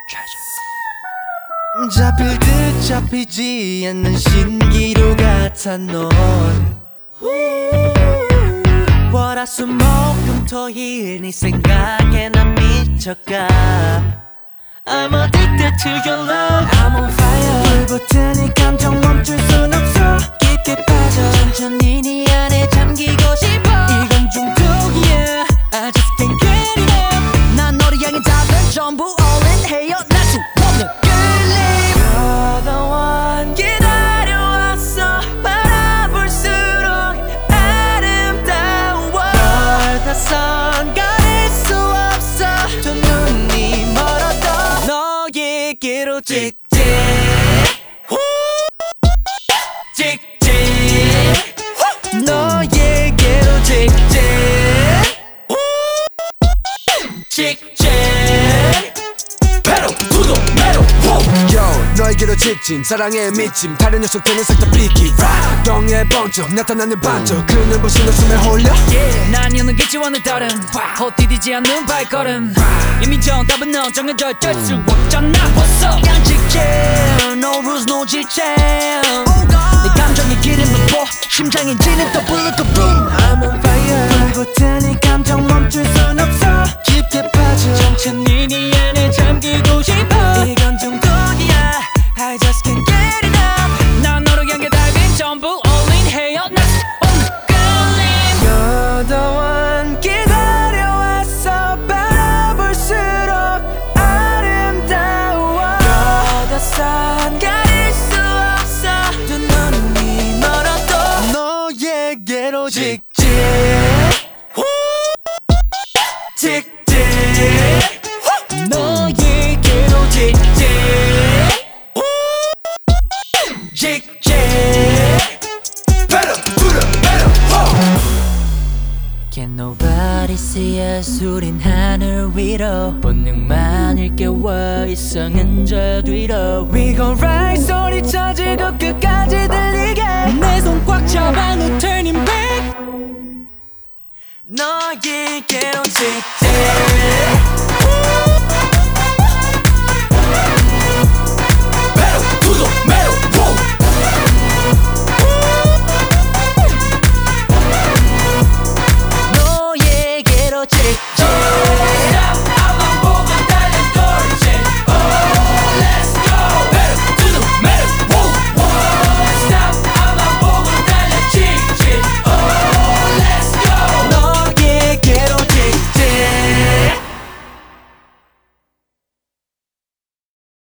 잡힐 듯 잡히지 않는 신기루 같아 넌 월화수목금토일 네 생각에 난 미쳐가 I'm addicted to your love I'm on fire 불 붙으니 감정 멈출 순 없어 깊게 빠져 천천히 네 안에 잠기고 싶어 이건 중독이야 I just can't get enough 난 너를 향해 답은 전부 all in 헤어날 수 없는 끌림 You're the one 기다려왔어 바라볼수록 아름다워 널 다 가릴 수 없어 두 눈이 멀어도 너에게로 직진 직진 너에게로 직진 직진 Pedal to the metal Yo 너에게로 직진 사랑에 미침 다른 녀석들은 싹 다 삐끼 덩에 번쩍 나타나는 반쪽 그 눈부신 웃음에 홀려 난 여는겠지 오늘 다른 헛디디지 않는 발걸음 이미 정답은 넌 정해져 어쩔 수 없잖아 벌써 그냥 직진 No rules no 지체 내 감정이 기름을 부어 심장이 지는 더 불르고 boom I'm on fire 불 붙으니 감정 멈출 순 없어 깊게 빠져 천천히 네 안에 잠기고 싶어 이건 중독이야 I just can't get enough 난 너를 향해 달린 전부 all in 헤어날 수 없는 끌림 You're the one 기다려왔어 바라볼수록 아름다워 You're the sun 가릴 수 없어 두 눈이 멀어도 너에게로 직진 직진 너에게로 직진 직진 Pedal to the metal Can nobody see us 우린 하늘 위로 본능만 일깨워 이성은 저 뒤로 We gon' ride 소리쳐 지고 끝까지 들리게 내 손 꽉 잡아 no turning back 너에게로 직진 Pedal to the metal 너에게로 직진